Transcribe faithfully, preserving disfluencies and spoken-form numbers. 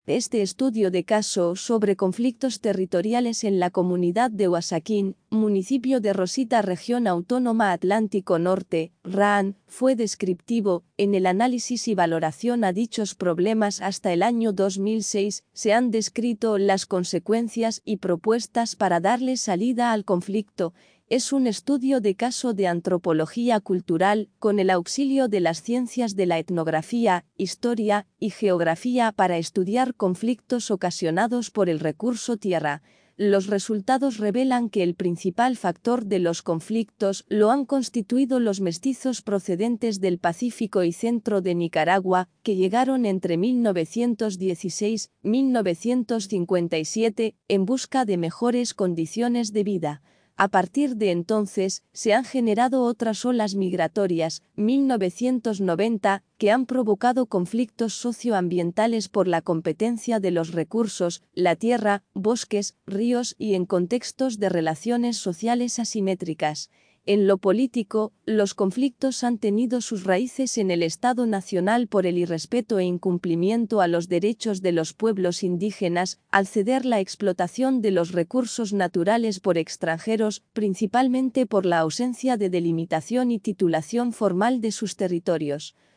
Este estudio de caso sobre conflictos territoriales en la comunidad de Huasaquín, municipio de Rosita, región autónoma Atlántico Norte, R A N, fue descriptivo. En el análisis y valoración a dichos problemas hasta el año dos mil seis, se han descrito las consecuencias y propuestas para darle salida al conflicto. Es un estudio de caso de antropología cultural, con el auxilio de las ciencias de la etnografía, historia y geografía para estudiar conflictos ocasionados por el recurso tierra. Los resultados revelan que el principal factor de los conflictos lo han constituido los mestizos procedentes del Pacífico y centro de Nicaragua, que llegaron entre mil novecientos dieciséis y mil novecientos cincuenta y siete en busca de mejores condiciones de vida. A partir de entonces, se han generado otras olas migratorias, mil novecientos noventa, que han provocado conflictos socioambientales por la competencia de los recursos, la tierra, bosques, ríos y en contextos de relaciones sociales asimétricas. En lo político, los conflictos han tenido sus raíces en el Estado Nacional por el irrespeto e incumplimiento a los derechos de los pueblos indígenas, al ceder la explotación de los recursos naturales por extranjeros, principalmente por la ausencia de delimitación y titulación formal de sus territorios.